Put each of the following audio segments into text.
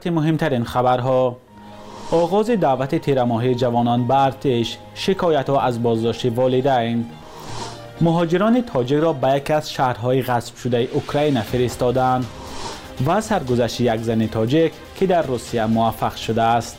مهمترین خبرها: آغاز دعوت تیرماهی جوانان به ارتش، شکایت‌ها از بازداشت والدین. مهاجران تاجیک را به یکی از شهرهای غصب شده اوکراین فرستادند و سرگذشت یک زن تاجیک که در روسیه موفق شده است.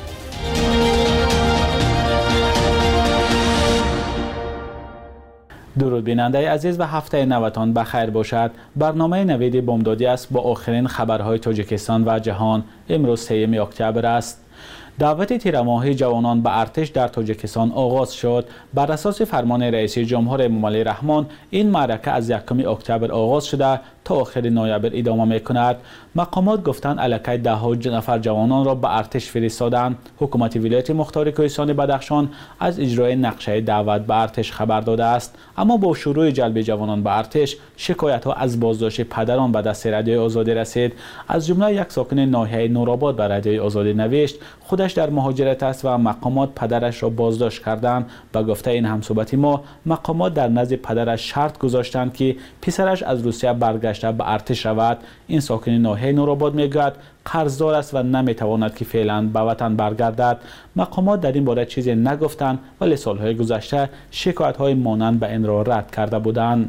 درود بیننده عزیز و هفته نوتان بخیر باشد. برنامه نوید بامدادی است با آخرین خبرهای تاجیکستان و جهان. امروز 3 اکتبر است. دعوت تیرماهی جوانان به ارتش در تاجیکستان آغاز شد. بر اساس فرمان رئیس جمهور امامعلی رحمان این معرکه از 1 اکتبر آغاز شده تا آخر نوامبر ادامه می‌کند. مقامات گفتند الکی ده‌ها نفر جوانان را به ارتش فرستادند. حکومت ولایت مختار کوهستان بدخشان از اجرای نقشه دعوت به ارتش خبر داده است، اما با شروع جلب جوانان به ارتش شکایت‌ها از بازداشت پدران به دست رادیوی آزادی رسید. از جمله یک ساکن ناحیه نورآباد به رادیوی آزادی نوشت خودش در مهاجرت است و مقامات پدرش را بازداشت کردند. به گفته این همصحبتی ما، مقامات در نزد پدرش شرط گذاشتند که پسرش از روسیه برگشته به ارتش رود. این ساکن ناحیه نورآباد میگوید قرضدار است و نمیتواند که فعلا به وطن برگردد. مقامات در این باره چیزی نگفتند ولی سالهای گذشته شکایت‌های مانند به این را رد کرده بودند.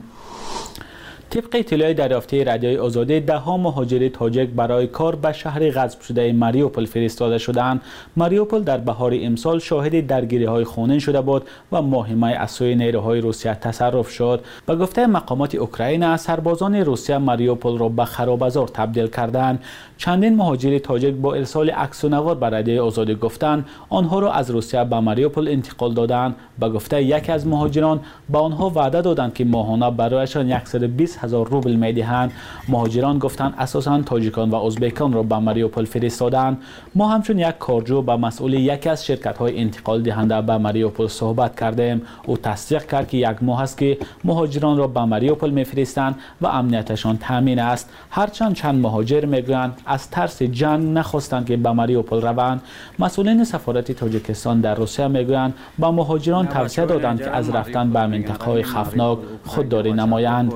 طبق اطلاع دریافتی رادیوی آزادی، ده‌ها مهاجر تاجیک برای کار به شهر غصب شده ماریوپول فرستاده شدند. ماریوپول در بهار امسال شاهد درگیری‌های خونین شده بود و مهمه از سوی نیروهای روسیه تصرف شد. به گفته مقامات اوکراین، سربازان روسیه ماریوپول را به خرابه‌زار تبدیل کردند. چندین مهاجر تاجیک با ارسال عکس و نوار به رادیوی آزادی گفتند آنها را از روسیه به ماریوپول انتقال دادند. به گفته یکی از مهاجران، به آنها وعده دادند که ماهانه برایشان 120,000 روبل میدهند. مهاجران گفتند اساساً تاجیکان و ازبکان را به ماریوپول فرستادند. ما همچون یک کارجو با مسئول یکی از شرکت‌های انتقال دهنده به ماریوپول صحبت کردیم. او تصدیق کرد که 1 ماه است که مهاجران را به ماریوپول میفرستند و امنیتشان تامین است. هرچند چند مهاجر میگویند از ترس جنگ نخواستند که به ماریوپول روند. مسئولین سفارت تاجیکستان در روسیه میگویند به مهاجران توصیه دادند که از رفتن به منطقه‌های خطرناک خودداری نمایند.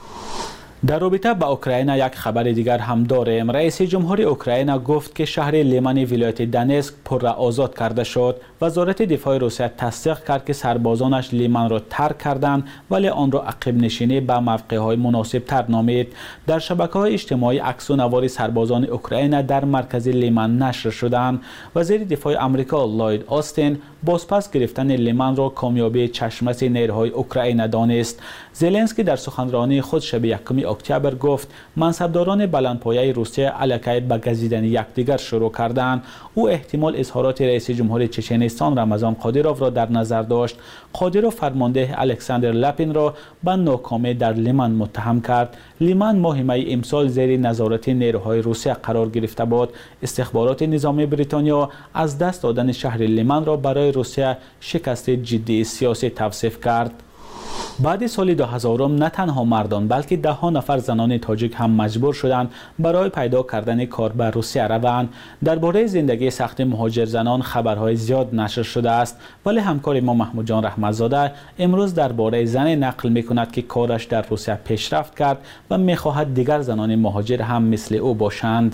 در رابطه با اوکراین یک خبر دیگر هم داریم. رئیس جمهور اوکراین گفت که شهر لیمن ولایت دنسک پر را آزاد کرده شد. وزارت دفاع روسیه تصدیق کرد که سربازانش لیمن را ترک کردند ولی آن را عقب نشینی به موقع‌های مناسب تر نامید. در شبکه‌های اجتماعی عکس و نوار سربازان اوکراین در مرکز لیمن نشر شدند. وزیر دفاع آمریکا لوید آستین بازپس گرفتن لیمن را کامیابی چشم‌مس نیروهای اوکراین دانست. زلنسکی در سخنرانی خود شب 1 اکتبر گفت منصبداران بلندپایه روسیه الکی به گزیدن یکدیگر شروع کردند. او احتمال اظهارات رئیس جمهور چچنستان رمضان قادیروف را در نظر داشت. قادیروف فرمانده الکساندر لاپین را به ناکامی در لیمن متهم کرد. لیمن ماه می امسال زیر نظارت نیروهای روسیه قرار گرفته بود. استخبارات نظامی بریتانیا از دست دادن شهر لیمن را برای روسیه شکست جدی سیاسی توصیف کرد. بعد سال 2000 نه تنها مردان بلکه ده‌ها نفر زنان تاجیک هم مجبور شدند برای پیدا کردن کار به روسیه روند. درباره زندگی سخت مهاجر زنان خبرهای زیاد نشر شده است ولی همکار ما محمود جان رحمتزاده امروز درباره زن نقل می‌کند که کارش در روسیه پیشرفت کرد و می‌خواهد دیگر زنان مهاجر هم مثل او باشند.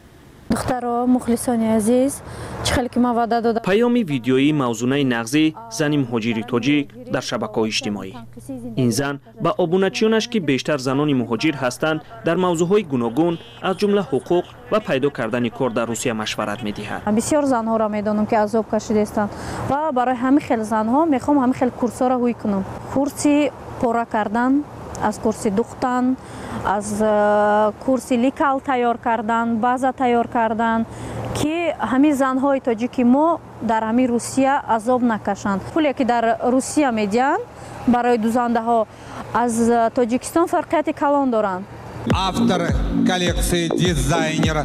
دخترها مخلصان عزیز، چخیلی که ما وعده دادم. پیامی ویدیویی موزونه نغزی زنی مهاجری تاجیک در شبکه‌های اجتماعی. این زن با ابونچیانش که بیشتر زنان مهاجر هستند در موضوعهای گوناگون از جمله حقوق و پیدا کردن کار در روسیه مشورت می‌دهد. بسیار زنها را می‌دانم که عذاب کشیده هستند و برای همین خیلی زنها می‌خوام همین خیلی کورس‌ها را روی کنم. کورسی پورا کردن، از کورسی دوختن، از کورسی لیکال تیار کردن، بازا تیار کردن که همین زنهای تاجیکی ما در همین روسیه عذاب نکشند. پولی که در روسیه میدن برای دوزنده ها از تاجیکستان فرقیت کلان دارند. автор коллекции дизайнер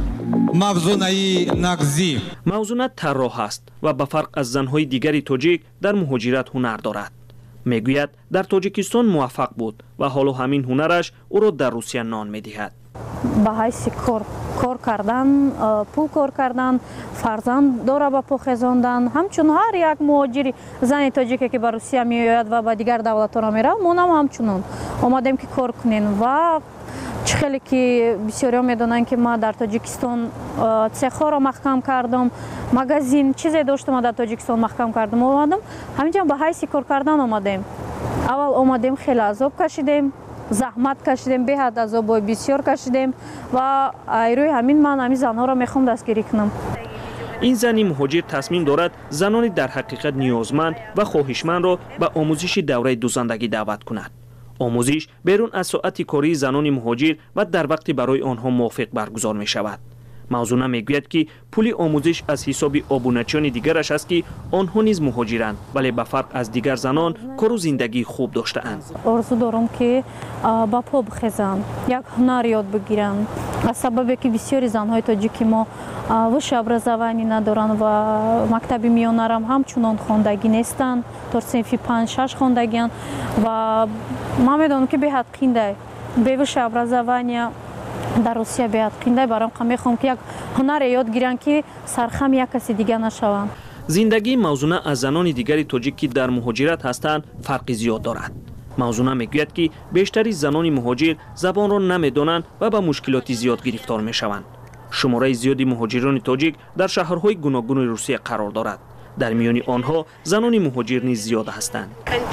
مافزونایی نغزی. موزونه طراح است و به فرق از زنهای دیگری تاجیک در مهاجرت هنر دارد. میگوید در تاجیکستان موفق بود و حالا همین هنرش او را در روسیه نان میدهد. به حیث کار کردن، پول کار کردن، فرزند داره به پا خزاندن، همچون هر یک مهاجری زن تاجیکی که به روسیه میآید و به دیگر دولت‌ها میره، ما هم همچنان آمدیم که کار کنیم و خیلی که بسیاری میدونن که ما در تاجیکستان цех‌ها را محکم کردم، مغازین چیزی داشتم ما در تاجیکستان محکم کردم اومدم همینجا به حیث کار کردن اومدیم. اول اومدیم خیلی عذاب کشیدیم، زحمت کشیدیم، به حد عذاب بسیار کشیدیم و روی همین من همین زنها را میخوام دستگیری کنم. این زنی مهاجر تصمیم دارد زنانی در حقیقت نیازمند و خواهشمند را به آموزش دوره دوزندگی دعوت کند. آموزش بیرون از ساعت کاری زنان مهاجر و در وقتی برای آنها موافق برگزار می شود. موضوع میگوید که پول آموزش از حساب آبونچیان دیگرش است که آنها نیز مهاجرند ولی به فرق از دیگر زنان کار و زندگی خوب داشته‌اند. آرزو دارم که با پا بخیزند، یک هنر یاد بگیرند. از سببی که بسیاری زنهای تاجیکی ما وش ابرازوانی ندارند و مکتب میانه را همچنان خواندگی نیستند، تا صنف 5-6 خواندگی‌اند و ما میدونم که به حد قینده به وش ابرازوانی در روسیه بیاد قینده برام میخوام که یک هنر یاد گیرن که سرخم یک کسی دیگه نشوند. زندگی موزونه از زنان دیگری تاجیکی در مهاجرت هستند فرقی زیاد دارد. موزونه میگوید که بیشتری زنان مهاجر زبان را نمیدانند و به مشکلات زیاد گرفتار میشوند. شماره زیادی مهاجران تاجیک در شهرهای گوناگون روسیه قرار دارد. در میان آنها زنان مهاجر نیز زیاد هستند.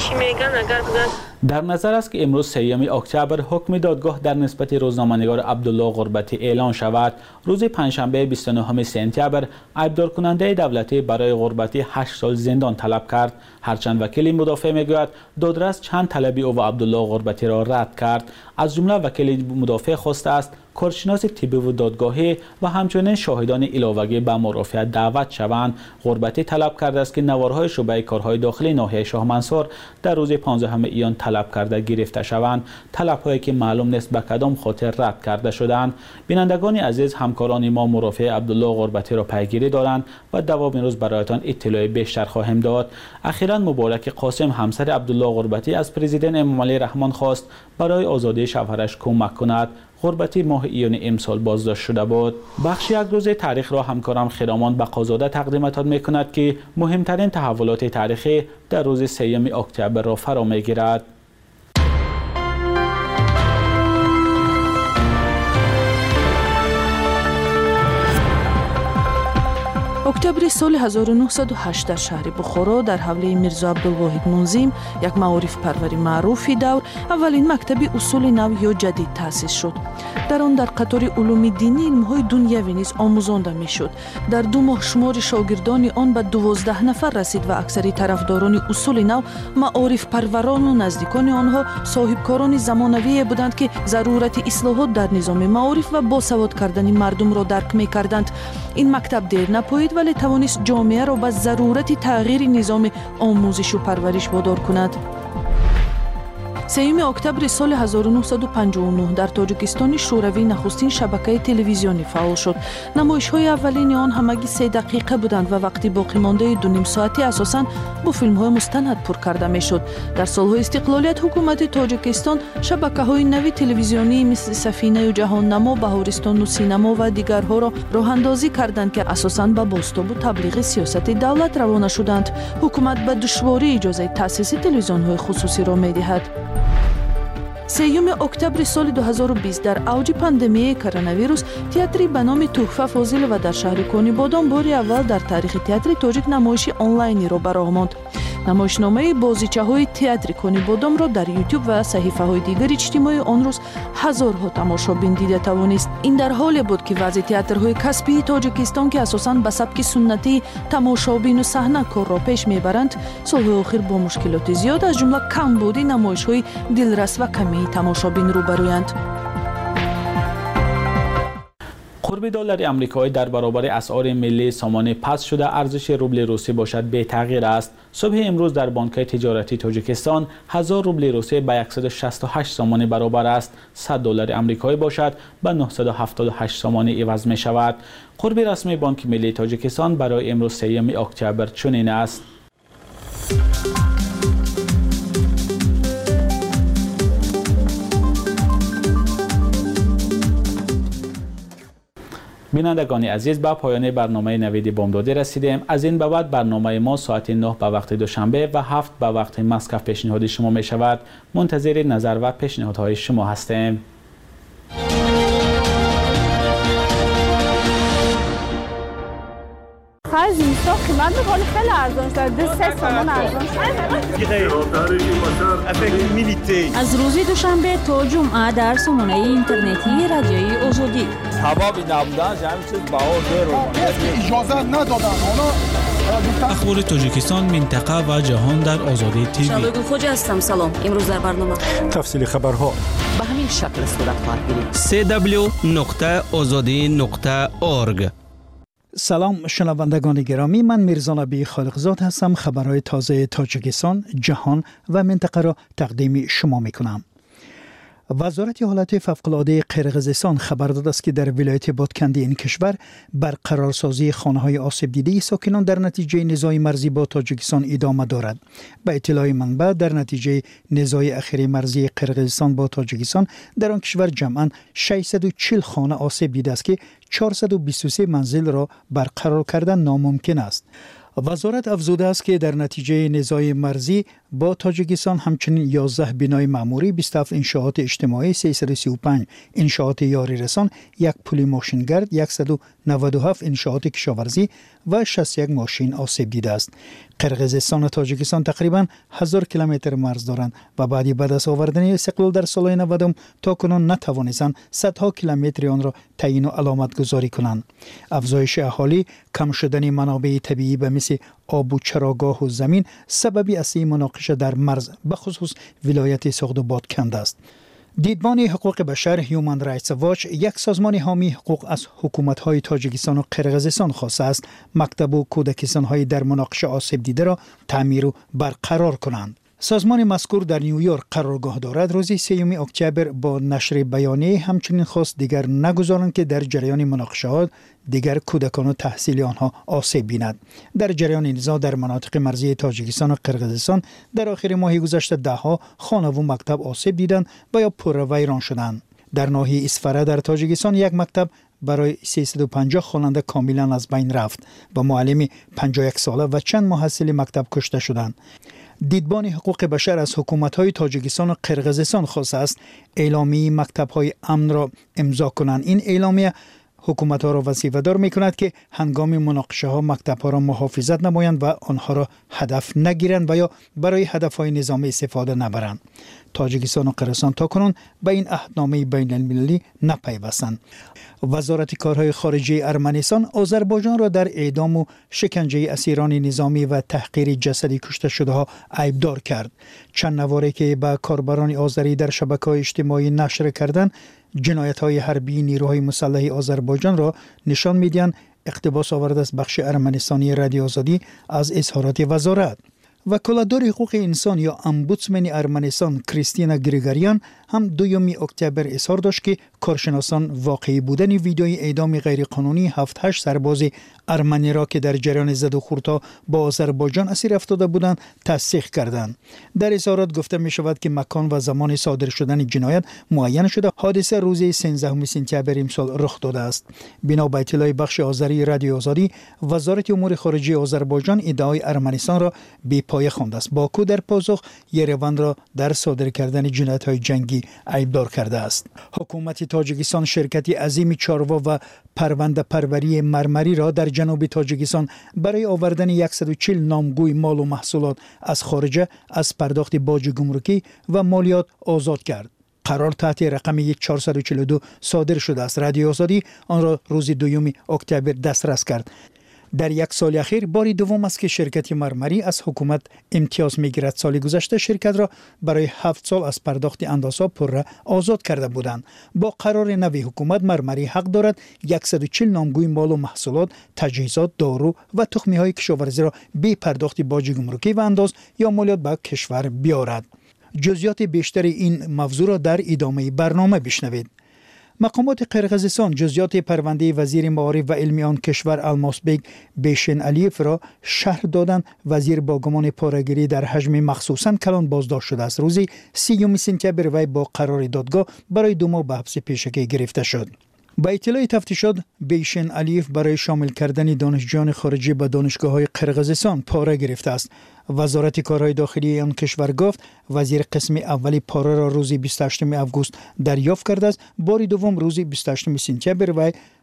در نظر است که امروز 3 اکتبر حکم دادگاه در نسبت روزنامه‌نگار عبدالله غربتی اعلان شود. روز پنجشنبه 29 سپتامبر ایبدار کننده دولتی برای غربتی 8 سال زندان طلب کرد. هرچند وکیل مدافع میگوید دادرس چند طلبی او و عبدالله غربتی را رد کرد. از جمله وکیل مدافع خواسته است کارشناس طبی و دادگاهی و همچنین شاهدان علاوه‌ای به مرافعت دعوت شوند. غربتی طلب کرده است که نوارهای شعبه کارهای داخلی ناحیه شاه منصور در روز 15 ایان طلب کرده گرفته شوند. طلب‌هایی که معلوم نیست به کدام خاطر رد کرده شدند. بینندگان عزیز، همکاران ما مرافع عبدالله غربتی را پیگیری دارند و دوام روز برایتان اطلاع بیشتر خواهیم داد. اخیراً مبارک قاسم همسر عبدالله غربتی از پرزیدنت امامعلی رحمان خواست برای آزادی شوهرش کمک کند. غربتی ماه ایان امسال بازداشت شده بود. بخش یک روزه تاریخ را همکارم خرامان بقازاده تقدیمتان میکند که مهمترین تحولات تاریخی در روز 3 اکتبر را فرا میگیرد. اکتبر سال 1908 در شهر بخارا در حوله میرزا عبدالواحد منظم، یک معارف پروری معروفی دور، اولین مکتب اصول نو یا جدید تأسیس شد. در آن در قطار علوم دینی علمهای دنیوی نیز آموزانده میشد. در 2 ماه شمار شاگردان آن به 12 نفر رسید و اکثری طرفداران اصول نو معارف پروران و نزدیکان آنها صاحبکاران زمانوی بودند که ضرورت اصلاحات در نظام معارف و باسواد کردن مردم را درک میکردند. این مکتب دیر نپایید ولی توانست جامعه را به ضرورت تغییر نظام آموزش و پرورش وادار کند. 3 اکتبر سال 1959 در تاجیکستان شوروی نخستین شبکه تلویزیونی فعال شد. نمایش‌های اولین آن همگی 3 دقیقه بودند و وقتی باقی مانده 2.5 ساعتی اساساً با فیلم‌های مستند پر کرده می‌شد. در سال‌های استقلالیت حکومت تاجیکستان شبکه‌های نوی تلویزیونی مثل سفینه و جهان نما، بهارستان و سینما و دیگرها را راه‌اندازی کردند که اساساً به بازتاب و تبلیغ سیاست دولت روانه شدند. حکومت به دشواری اجازه تأسیس تلویزیون‌های خصوصی را می‌دهد. 3 اکتبر سال 2020 در اوج پاندمی کرونا ویروس تئاتری به نام تحفه فاضل و در شهر کنی بادام بار اول در تاریخ تئاتر تاجیک نمایش آنلاینی را برآورد. نمایشنامه بازیچه‌های تئاتر کنی بادام را در یوتیوب و صحیفه‌های دیگر اجتماعی آن روز هزارها تماشابین دیده توانست. این در حالی بود که وضع تئاترهای کسبی تاجیکستان که اساساً به سبک سنتی تماشابین و صحنه کار را پیش میبرند، سال‌های اخیر با مشکلات زیاد از جمله کمبود نمایش‌های دلرس و کمی تماشابین روبرویند. قرب دلار آمریکایی در برابر اسعار ملی سامان پس شده ارزش روبل روسی باشد بی تغییر است. صبح امروز در بانک‌های تجارتی تاجیکستان 1000 روبل روسی به 168 سامان برابر است. 100 دلار آمریکایی باشد به 978 سامان عوض می شود. قرب رسمی بانک ملی تاجیکستان برای امروز 3 اکتبر چنین است. بینندگان عزیز، به پایان برنامه نوید بامدادی رسیدیم. از این به بعد برنامه ما ساعت 9 به وقت دوشنبه و 7 به وقت مسکو پیشنهاد شما می شود. منتظر نظر و پیشنهادهای شما هستیم. آخر زمستان قیمت میکنه خیلی ارزان شده 3 تومان ارزان شده. از روز دوشنبه تا جمعه در سامانه اینترنتی رادیوی آزادی هوا نبودن همین چیز بهار اجازه ندادن. اخبار تاجیکستان، منطقه و جهان در آزادی تیوی. شادو خوجا هستم. سلام. امروز در برنامه تفصیل خبرها به همین شکل صورت خواهد گرفت. www.azadi.org. سلام شنوندگان گرامی، من میرزا نبی خالقزاد هستم. خبرهای تازه تاجیکستان، جهان و منطقه را تقدیم شما میکنم. وزارت حالت فوق‌العاده قرقیزستان خبر داده است که در ولایت بادکندی این کشور برقرارسازی خانه‌های آسیب دیده ساکنان در نتیجه نزاع مرزی با تاجیکستان ادامه دارد. به اطلاع منبع، در نتیجه نزاع اخیر مرزی قرقیزستان با تاجیکستان در آن کشور جمعاً 640 خانه آسیب دیده است که 423 منزل را برقرار کردن ناممکن است. وزارت افزوده است که در نتیجه نزاع مرزی با تاجیکستان همچنین 11 بنای معموری، 27 انشاءات اجتماعی، 335 انشاءات یاری رسان، یک پل ماشینگرد، 197 انشاءات کشاورزی و 61 ماشین آسیب دیده است. قرقیزستان و تاجیکستان تقریباً 1000 کیلومتر مرز دارند و بعد از آوردن استقلال در سال 90 تا کنون نتوانستند صدها کیلومتر آن را تعیین و علامت گذاری کنند. افزایش اهالی، کم شدن منابع طبیعی به مثل آب و چراگاه و زمین سببی اصلی مناقشه در مرز به خصوص ولایت سوخت و بادکند است. دیدبان حقوق بشر هیومن رایتس واچ، یک سازمان حامی حقوق، از حکومت‌های تاجیکستان و قرقیزستان خواسته است مکتب و کودکستان‌های در مناقشه آسیب دیده را تعمیر و برقرار کنند. سازمان مذکور در نیویورک قرارگاه دارد. روز 3 اکتبر با نشر بیانیه همچنین خواست دیگر نگذارند که در جریان مناقشات دیگر کودکان و تحصیل آنها آسیب بیند. در جریان نزاع در مناطق مرزی تاجیکستان و قرقیزستان در آخر ماه گذشته 10 خانه و مکتب آسیب دیدند و یا پره ویران شدند. در ناحیه اسفره در تاجیکستان یک مکتب برای 350 خواننده کاملا از بین رفت و معلم 51 ساله و چند محصل مکتب کشته شدند. دیدبان حقوق بشر از حکومت‌های تاجیکستان و قرقیزستان خواسته است اعلامیه مکتب‌های امن را امضا کنند. این اعلامیه حکومت‌ها را وظیفه‌دار می‌کند که هنگام مناقشه‌ها مکتب‌ها را محافظت نمایند و آنها را هدف نگیرند و یا برای هدف‌های نظامی استفاده نبرند. تاجیکستان و قرقیزستان تاکنون به این عهدنامه بین‌المللی نپیوستند. وزارت کارهای خارجه ارمنستان آذربایجان را در اعدام و شکنجه اسیران نظامی و تحقیر جسدی کشته شده‌ها عیبدار کرد. چند نواره که به کاربران آذری در شبکه‌های اجتماعی نشر کردند، جنایت‌های حربی نیروهای مسلح آذربایجان را نشان می‌دهند اقتباس آورده است بخش ارمنستانی رادیو آزادی از اظهارات وزارت. وکالتدار حقوق انسان یا امبودسمن ارمنستان کریستینا گریگاریان هم 2 اکتبر اظهار داشت که کارشناسان واقعی بودن ویدیوی اعدام غیرقانونی 7-8 سرباز ارمنی را که در جریان زد و خورد با آذربایجان اسیر افتاده بودند تصدیق کردند. در اظهارات گفته می شود که مکان و زمان صادر شدن جنایت معین شده. حادثه روز 13 سپتامبر امسال رخ داده است. بنا به اطلاع بخش آذری رادیو آزادی، وزارت امور خارجه آذربایجان ادعای ارمنستان را بی پایه خوانده است. باکو در پاسخ یروان را در صادر کردن جنایت‌های جنگی عیبدار کرده است. حکومت تاجیکستان شرکتی عظیم چاروا و پرونده پروری مرمری را در جنوب تاجیکستان برای آوردن 140 نامگوی مال و محصولات از خارج از پرداخت باج گمرکی و مالیات آزاد کرد. قرار تحت رقم 442 صادر شده است. رادیو آزادی آن را روز 2 اکتبر دسترس کرد. در یک سال اخیر بار دوم است که شرکت مرمری از حکومت امتیاز میگیرد. سال گذشته شرکت را برای 7 سال از پرداخت اندازها پره آزاد کرده بودند. با قرار نوی حکومت مرمری حق دارد 140 نامگوی مال و محصولات، تجهیزات، دارو و تخمی‌های کشاورزی را بی پرداخت باج گمرکی و انداز یا مالیات به کشور بیاورد. جزئیات بیشتر این موضوع را در ادامه برنامه بشنوید. مقامات قرقیزستان جزئیات پرونده وزیر معارف و علمی آن کشور الماسبگ بیشن علیف را شرح دادند. وزیر با گمان پاره‌گیری در حجم مخصوصاً کلان بازداشت شده است. روز 30 سپتامبر وی با قرار دادگاه برای 2 ماه به حبس پیشگی گرفته شد. با اطلاع تفتیشات، بیشن علیف برای شامل کردن دانشجویان خارجی به دانشگاه‌های قرقیزستان پاره گرفته است. وزارت کارهای داخلی آن کشور گفت وزیر قسم اولی پاره را روز 28 آگوست دریافت کرده است. بار دوم روز 28 سپتامبر وی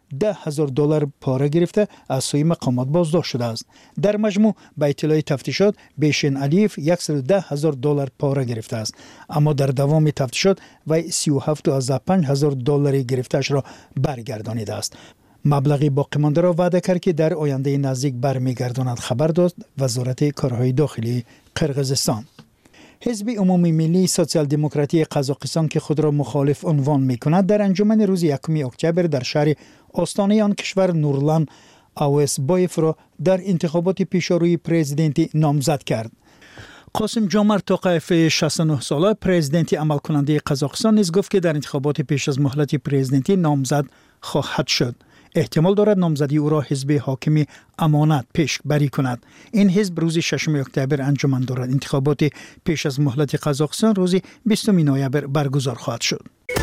$10,000 پاره گرفته از سوی مقامات بازداشت شده است. در مجموع به اطلاع تفتیشات بیشین علیف $110,000 پاره گرفته است، اما در دوام تفتیشات وی $37,500 گرفته‌اش را برگردانیده است. مبلغی باقی مانده را وعده کرد که در آینده نزدیک برمیگرداند، خبر داد وزارت کارهای داخلی قرقیزستان. حزب عمومی ملی سوسیال دموکراتی قزاقستان که خود را مخالف عنوان می‌کند، در انجمن روز 1 اکتبر در شهر آستانه آن کشور نورلان اوسبایف را در انتخابات پیشروی پرزیدنتی نامزد کرد. قاسم جامرد توقیف 69 ساله پرزیدنتی عمل کننده قزاقستان نیز گفت که در انتخابات پیش از مهلت پرزیدنتی نامزد خواهد شد. احتمال دارد نامزدی او را حزب حاکم امانت پیش بری کند. این حزب روز 6 اکتبر انجمن دارد. انتخابات پیش از مهلت قزاقستان روز 20 نوامبر برگزار خواهد شد.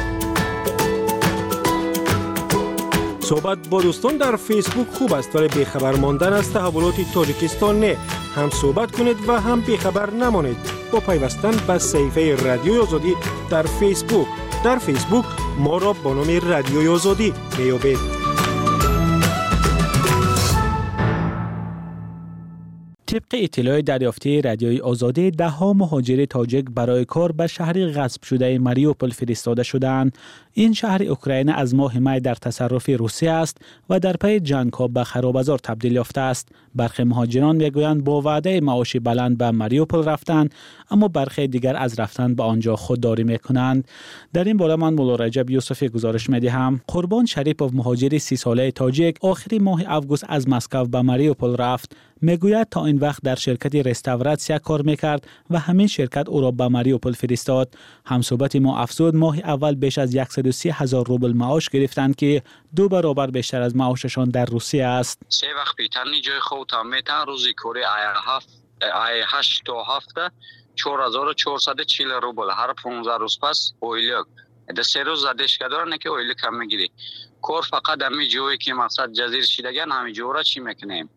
صحبت با دوستان در فیسبوک خوب است، ولی بیخبر ماندن از تحولات تاجیکستان نه. هم صحبت کنید و هم بیخبر نمانید با پیوستن به صفحه رادیوی آزادی در فیسبوک. در فیسبوک ما را با نام رادیوی آزادی میابید. طبق اطلاع دریافتی رادیوی آزادی، ده‌ها مهاجر تاجیک برای کار به شهر غصب شده ماریوپول فرستاده شدند. این شهر اوکراین از ماه می در تصرف روسیه است و در پی جنگ‌ها به خراب‌بازار تبدیل یافته است. برخی مهاجران میگویند با وعده معاش بلند به ماریوپول رفتند، اما برخی دیگر از رفتن به آنجا خودداری میکنند. در این باره من مولا رجب یوسفی گزارش میدهم. قربان شریپوف مهاجر 30 ساله تاجیک آخری ماه اوگوست از مسکو به ماریوپول رفت. میگوید تا این وقت در شرکت رستوراسیون کار میکرد و همین شرکت او را به ماریوپول فرستاد. همصحبت ما افزود ماه اول بیش از 130,000 روبل معاش گرفتند که 2 برابر بیشتر از معاششان در روسیه است. 3 وقت پیترنی جای خودتان میتن روزی کوری ای 8 تا 7 4440 روبل هر 15 روز پس اویلیک ده 3 روز زدش کدارنه که اویلیک کم میگیری. کور فقط همی جوی که مقصد جزیر شیدگن همی جو را چی میکنیم؟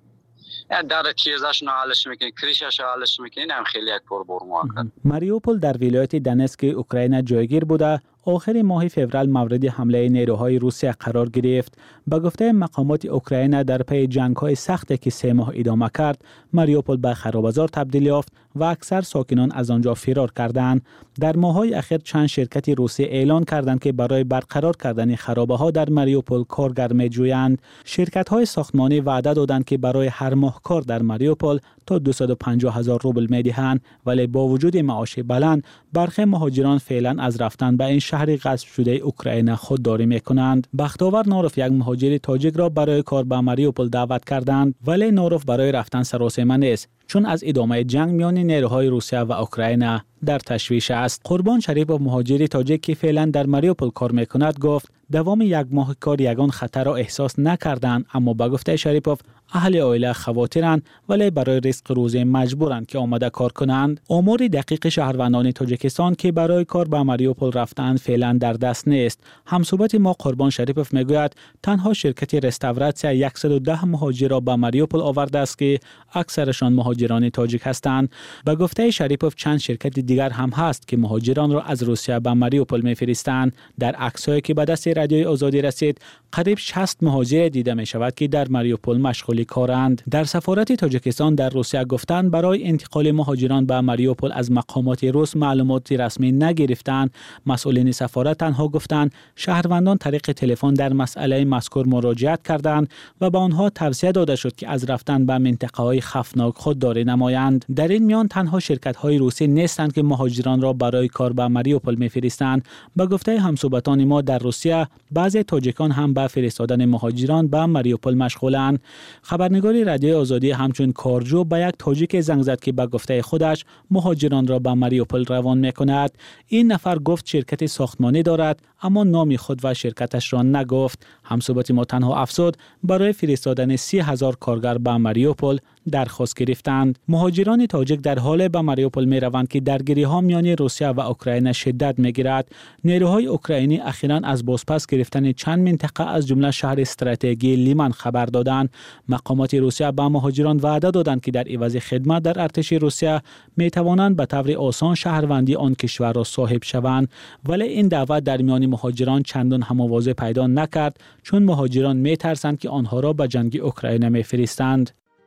در تیزش نهالش میکنیم، کریشش نهالش میکنیم، هم خیلی یک پر برمو. ماریوپول در ولایت دنسک اوکراین جایگیر بوده. آخر ماه فوریه مورد حمله نیروهای روسیه قرار گرفت. به گفته مقامات اوکراین در پی جنگ‌های سختی که 3 ماه ادامه کرد، ماریوپول به خراب‌بازار تبدیل یافت و اکثر ساکنان از آنجا فرار کردند. در ماه‌های اخیر چند شرکت روسی اعلان کردند که برای برقرار کردن خرابه‌ها در ماریوپول کارگر می‌جویند. شرکت‌های ساختمانی وعده دادند که برای هر ماه کار در ماریوپول تا 250,000 روبل می‌دهند، ولی با وجود معاش بلند، برخی مهاجران فعلا از رفتن به این شهر غصب شده اوکراین خودداری می‌کنند. بختاور نوروف یک مهاجر تاجیک را برای کار به ماریوپول دعوت کردند، ولی نوروف برای رفتن سراسیمه نیست، چون از ادامه جنگ میان نیروهای روسیه و اوکراین در تشویش است. قربان شریپوف مهاجر تاجیک که فعلا در ماریوپول کار میکند گفت دوام 1 ماه کار یگان خطر را احساس نکردند، اما به گفته شریپوف اهل عائله خواترند ولی برای رزق روزی مجبورند که آمده کار کنند. آمار دقیق شهروندان تاجیکستان که برای کار به ماریوپول رفتند فعلا در دست نیست. همصحبت ما قربان شریپوف میگوید تنها شرکت رستوراسیون 110 مهاجر را به ماریوپول آورده است که اکثرشان مهاجران تاجیک هستند. به گفته شریپوف چند شرکت دیگر هم هست که مهاجران را از روسیه به ماریوپول میفرستند. در عکسایی که به دست رادیوی آزادی رسید قریب 60 مهاجر دیده می شود که در ماریوپول مشغول کارند. در سفارت تاجیکستان در روسیه گفتند برای انتقال مهاجران به ماریوپول از مقامات روس معلومات رسمی نگرفتند. مسئولین سفارت تنها گفتند شهروندان طریق تلفن در مسئله مذکور مراجعت کردند و به آنها توصیه داده شد که از رفتن به منطقه‌های خطرناک خودداری نمایند. در این میان تنها شرکت‌های روسی نیستند که مهاجران را برای کار به ماریوپول می‌فرستند. به گفته همصحبتان ما در روسیه بعضی تاجیکان هم به فرستادن مهاجران به ماریوپول مشغولند. خبرنگار رادیوی آزادی همچون کارجو به یک تاجیک زنگ زد که به گفته خودش مهاجران را به ماریوپول روان می‌کند. این نفر گفت شرکت ساختمانی دارد، اما نام خود و شرکتش را نگفت. همصحبت ما تنها افزود برای فرستادن 30,000 کارگر به ماریوپول درخواست گرفتند. مهاجران تاجیک در حال به ماریوپول می‌روند که درگیری‌ها میان روسیه و اوکراین شدت می‌گیرد. نیروهای اوکراینی اخیراً از بازپس گرفتن چند منطقه از جمله شهر استراتژیکی لیمن خبر دادند. مقامات روسیه به مهاجران وعده دادند که در عوض خدمت در ارتش روسیه می‌توانند به طور آسان شهروندی آن کشور را صاحب شوند، ولی این دعوت در میان مهاجران چندان هماوازی پیدا نکرد، چون مهاجران می‌ترسند که آنها را به جنگ اوکراین می‌فرستند.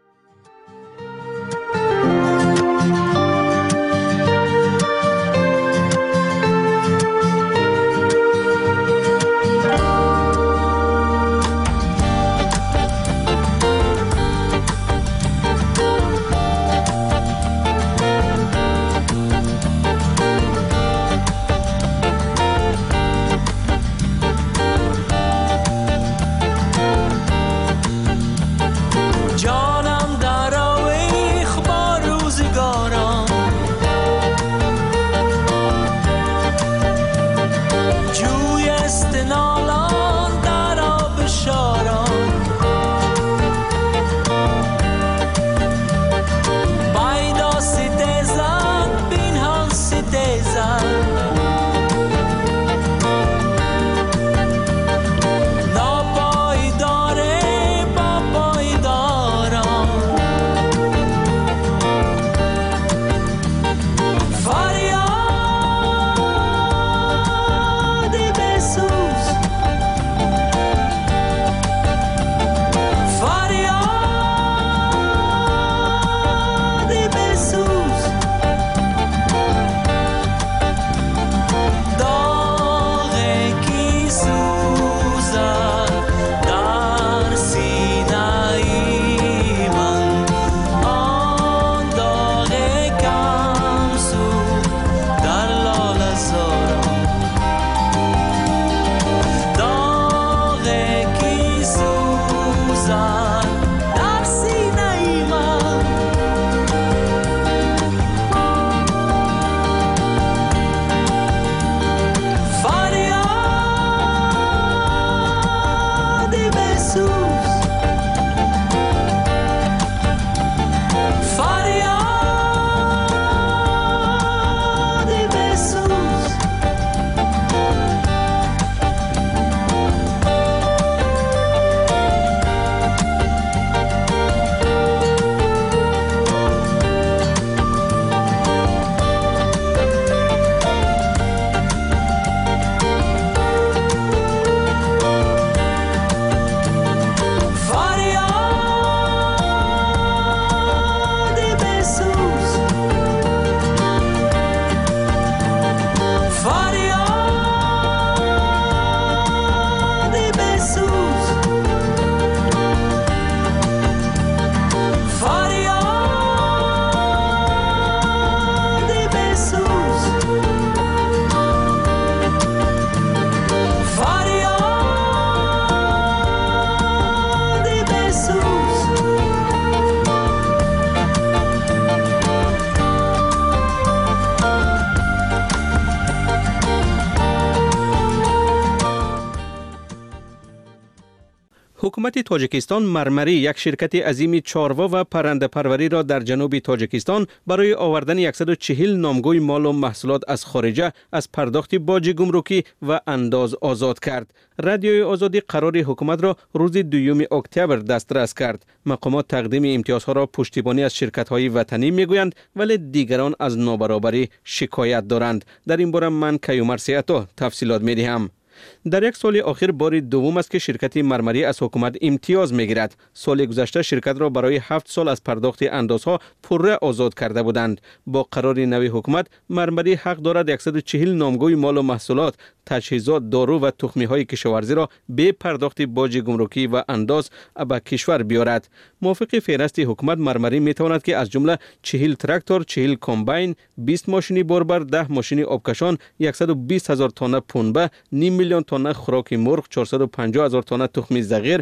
حکومت تاجیکستان مرمری، یک شرکت عظیم چاروا و پرنده پروری را در جنوب تاجیکستان برای آوردن 140 نامگوی مال و محصولات از خارجه از پرداخت باج گمرکی و انداز آزاد کرد. رادیوی آزادی قرار حکومت را روز 2 اکتبر دسترس کرد. مقامات تقدیم امتیازها را پشتیبانی از شرکت‌های وطنی میگویند، ولی دیگران از نابرابری شکایت دارند. در این باره من کیومر سیاتا تفصیلات میدهم. در یک سال اخیر بار دوم است که شرکت مرمری از حکومت امتیاز میگیرد. سال گذشته شرکت را برای 7 سال از پرداخت اندازها پره آزاد کرده بودند. با قرار نوی حکومت مرمری حق دارد 140 نامگوی مال و محصولات، تجهیزات، دارو و تخمی های کشاورزی را به پرداخت باج گمرکی و انداز به کشور بیارد. موافق فهرست حکومت مرمری می تواند که از جمله 40 تراکتور، 40 کمباین، 20 ماشین باربر، 10 ماشین آبکشان، 120,000 تن پنبه، 5 میلیون تن خوراک مرغ، 450,000 تن تخم زغیر،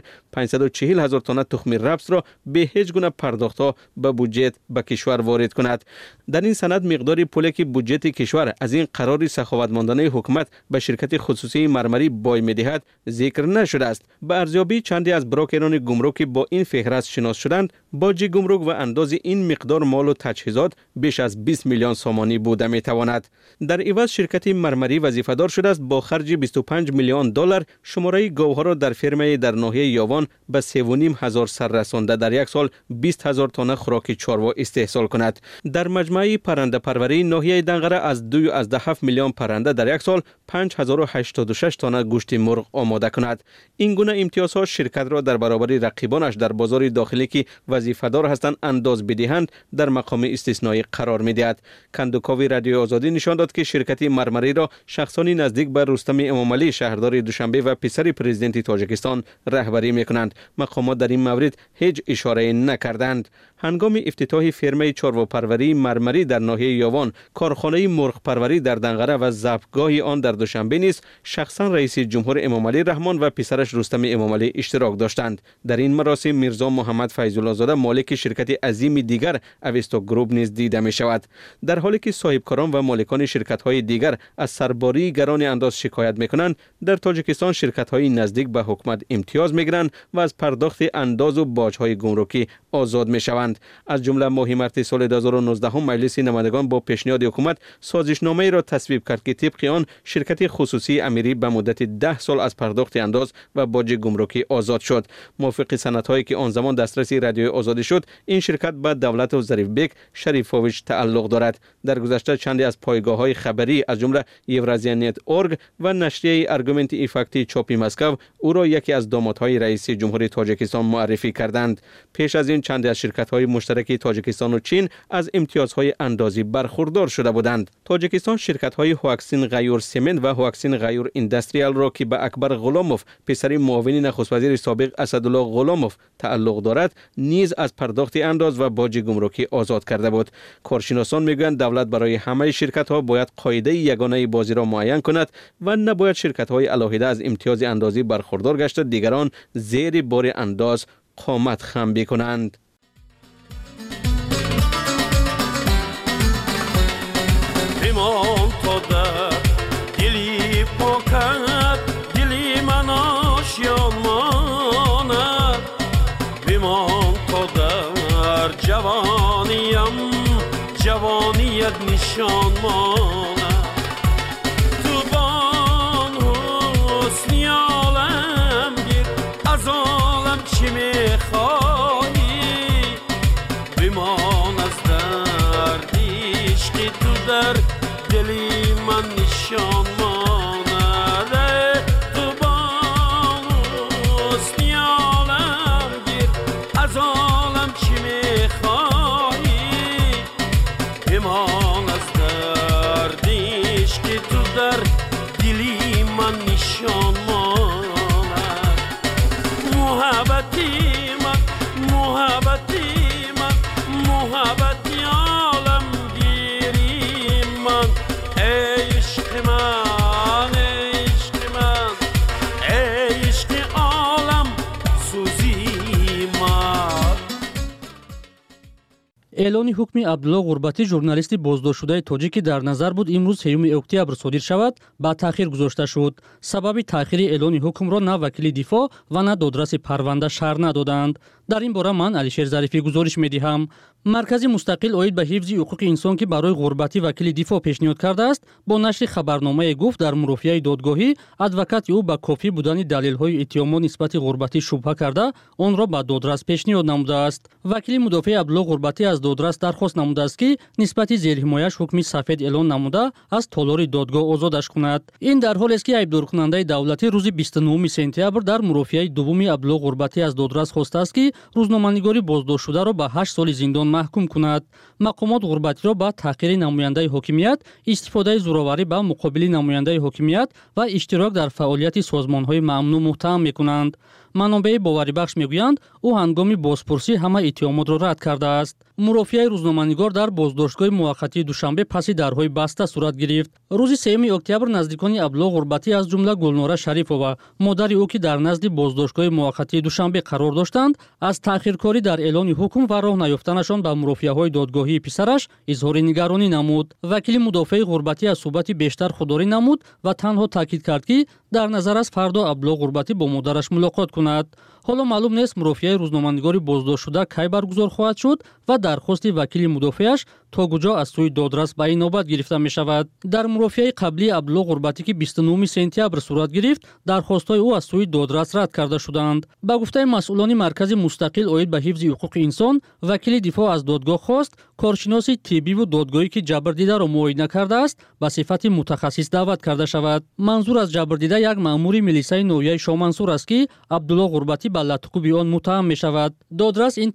540,000 تن تخم رپس را به هیچ گونه پرداختها به بودجه به کشور وارد کند. در این سند مقدار پولی که بودجه کشور از این قرار سخاوتمندانه حکومت به شرکت خصوصی مرمری بای می‌دهد ذکر نشده است. به ارزیابی چندی از بروکران گمرک با این فهرست شناس شدند، باج گمرک و انداز این مقدار مال و تجهیزات بیش از 20 میلیون سومانی بوده می‌تواند. در عوض شرکت مرمری وظیفه‌دار شده است با خرج 25 میلیون دلار شماره گاوها را در فرمه در ناحیه یاوان به 3,500 سر رسانده در یک سال 20,000 تن خوراک چاروا استحصال کند. در مجمع پرنده پروری ناحیه دنقره از 2.7 میلیون پرنده در یک سال 5,086 تن گوشت مرغ آماده کند. این گونه امتیازها شرکت را در برابر رقیبانش در بازار داخلی که وظیفه‌دار هستند انداز بدهند در مقام استثنایی قرار می‌دهد. کندوکاوی رادیو آزادی نشان داد که شرکت مرمری را شخصانی نزدیک به رستم امامعلی شهردار دوشنبه و پسر پرزیدنت تاجیکستان رهبری می‌کنند. مقامات در این مورد هیچ اشاره نکردند. هنگام افتتاح فرمه چارواپروری مرمری در ناحیه یاوان، کارخانه مرغ پروری در دنقره و ضبطگاه آن در دوشنبه نیز شخصا رئیس جمهور امامعلی رحمان و پسرش رستم امامعلی اشتراک داشتند. در این مراسم میرزا محمد فیض‌الله زاده مالک شرکت عظیم دیگر اویستا گروپ نیز دیده می شود. در حالی که صاحبکاران و مالکان شرکت‌های دیگر از سرباری گران انداز شکایت می‌کنند، در تاجیکستان شرکت‌های نزدیک به حکومت امتیاز می‌گیرند و از پرداخت انداز و باج‌های گمرکی آزاد می‌شوند. از جمله ماه مارس سال 2019 مجلس نمایندگان با پیشنهاد حکومت سازشنامه‌ای را تصویب کرد که طبق آن شرکت خصوصی امیری به مدت 10 سال از پرداخت انداز و باج گمرکی آزاد شد. موافق سندهایی که آن زمان دسترسی رادیو آزادی شد، این شرکت به دولت و ظریف بیگ شریفوویچ تعلق دارد. در گذشته چندی از پایگاه‌های خبری از جمله یورازیا .org و نشریه آرگومنت ایفکتی چاپی مسکو او را یکی از دامادهای رئیس جمهور تاجیکستان معرفی کردند. پیش از این چندی از شرکت‌های مشترک تاجیکستان و چین از امتیازهای اندازی برخوردار شده بودند. تاجیکستان شرکت‌های هواکسین غیور سمنت و هواکسین غیور اندستریال را که به اکبر غلاموف پسر معاون نخست وزیر سابق اسدالله غلاموف تعلق دارد نیز از پرداخت انداز و باج گمرکی آزاد کرده بود. کارشناسان میگویند دولت برای همه شرکت‌ها باید قاعده یگانه بازی را معین کند و نباید شرکت‌های علاهده از امتیاز اندازی برخوردار گشته دیگران زیر بار انداز قامت خم بکنند. بمان تا در دلی پاکت دلی من آشیان ماند، بمان تا در جوانیم جوانیت نشان ماند. تو بان حسنی عالم گیر از عالم چی میخواهی، بمان از درد عشق تو در دلی من نشان ماند. تو بان حسنی عالم گیر از عالم چی میخواهی، بمان از درد عشق تو در دلی من نشان ماند. محبتی من محبتی من محبتی عالم گیری من، ای عشق من ای عشق من ای عشق عالم سوزی من. اعلان حکم عبدالله غربتی ژورنالیست بازداشت‌شده تاجیک که در نظر بود امروز 3 اکتبر صادر شود با تأخیر گذاشته شد. سبب تأخیر اعلان حکم را نه وکیل دفاع و نه دادرس پرونده شرح ندادند. در این باره من علیشیر ظریفی گزارش می‌دهم. مرکز مستقل اوید به حفظ حقوق انسان که برای غربتی وکیل دفاع پیشنهاد کرده است با نشر خبرنامه گفت در مرافعه دادگاهی ادوکات او با کافی بودن دلایل‌های اتهام نسبت غربتی شبهه کرده آن را به دادرس پیشنهاد نموده است. وکیل مدافع عبدالله غربتی از دادرس درخواست نموده است که نسبت زیرحمایه‌اش حکم سفید اعلان نموده از تالار دادگاه آزادش کند. این در حالی است که ایبدارکننده دولتی روز 29 سپتامبر در مرافعه دوم عبدالله غربتی از دادرس خواسته است که روزنامه‌نگاری بازداشت شده را به 8 سال زندان محکوم کند. مقامات غربتی را با تحقیر نماینده حاکمیت، استفاده زوراوری به مقابل نماینده حاکمیت و اشتراک در فعالیت سازمان‌های ممنوع متهم می‌کنند. манобаи боварибахш мегӯянд ӯ ҳангоми бозпурсӣ ҳама иттиҳомотро рад кардааст. мурофиаи рӯзноманигор дар боздоштгоҳи муваққатии душанбе паси дарҳои баста сурат гирифт. рӯзи 3 октябр наздикони Абдулло Ғурбатӣ аз ҷумла Гулнора Шарифова, модари ӯ ки дар назди боздоштгоҳи муваққатии душанбе қарор доштанд, аз таъхиркорӣ дар эълони ҳукм ва роҳ наёфтанашон ба мурофиаҳои додгоҳии писараш изҳори нигаронӣ намуд. вакили мудофиаи Ғурбатӣ аз суҳбати бештар худдорӣ намуд ва танҳо таъкид кард ки дар назар аст фардо Абдулло Ғурбатӣ бо модараш мулоқот кунад. ҳоло маълум нест мурофиаи рӯзноманигори боздоштшуда кай баргузор хоҳад шуд ва дархости вакили мудофиаш то куҷо аз сӯи додрас ба инобат гирифта мешавад. дар мурофиаи қаблии Абдулло Ғурбатӣ ки 29 сентябр сурат гирифт, дархостҳои ӯ аз сӯи додрас рад карда шуданд. ба гуфтаи масъулони маркази мустақил оид ба ҳифзи ҳуқуқи инсон, вакили дифоъ аз додгоҳ хост коршиноси тиббиву додгоҳӣ ки ҷабрдидаро муоина кардааст ба сифати мутахассис даъват карда шавад. манзур аз ҷабрдида як маъмури милисаи ноҳияи Шоҳмансур аст ки Абдулло Ғурбатӣ ба латқуби он муттаҳам мешавад. додрас ин